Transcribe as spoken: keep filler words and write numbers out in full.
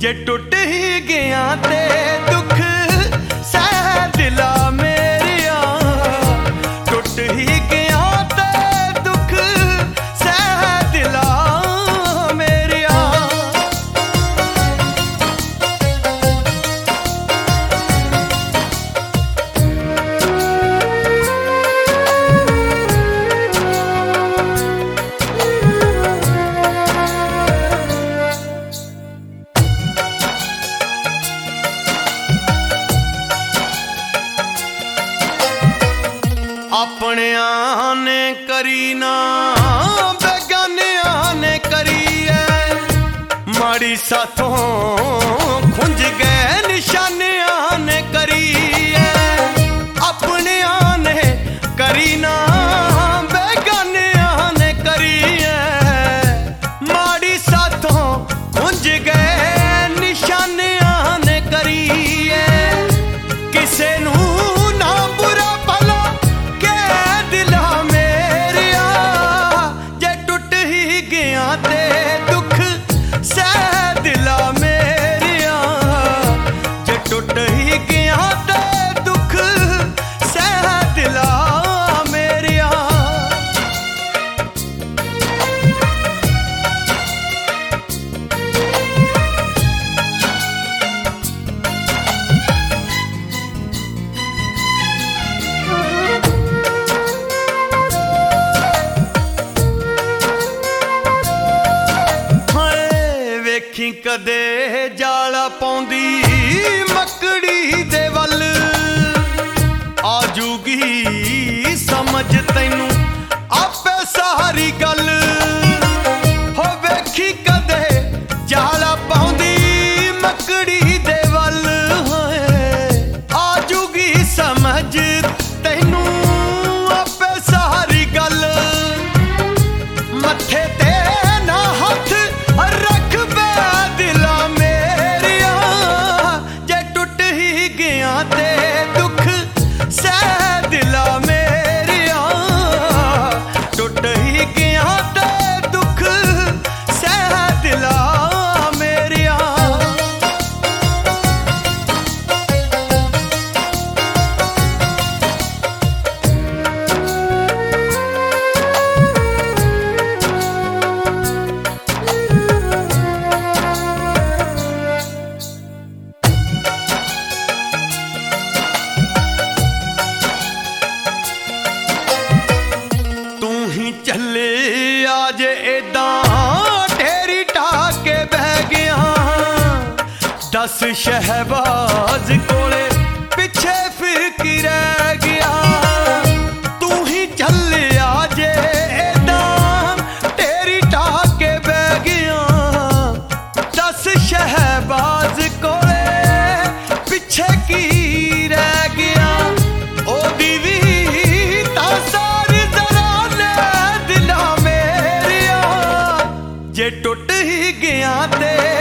जे टुट ही गया ते दुख सह दिला मेरिया, टुट ही गया ते दुख सह दिला मेरिया। अपनिया ने करी ना बेगानिया ने करी है, माड़ी साथों खुंज गए निशानिया ने करी है। अपनिया ने करी ना बेगानिया ने करी है, माड़ी साथों खुंज गए निशानिया ने करी है। किसे नू टुट ही गया ते दुख सह दिला मेरिया। हाय वेखी कदे जाला पौंदी मकड़ी दे वल, आजूगी समझ तैनू आपे सारी गल। हो वेखी कदे जाला पाउंदी मकड़ी दे वल, आजूगी समझ तैनू आपे सारी गल। मत्थे ते ना हथ रख बे दिला मेरिया, जे टुट ही गया ते दुख सह दिला मेरिया, टुट ही गया ते दुख सह दिला मेरिया। चले आज एदा ढेरी टाके बह गया, दस शहबाज कोले पिछे फिर की रह गया। तू ही चले आज एदा ढेरी टाके बह गया, दस शहबाज कोले पिछे की रह गया। ओ दीवी जे टुट ही गया ते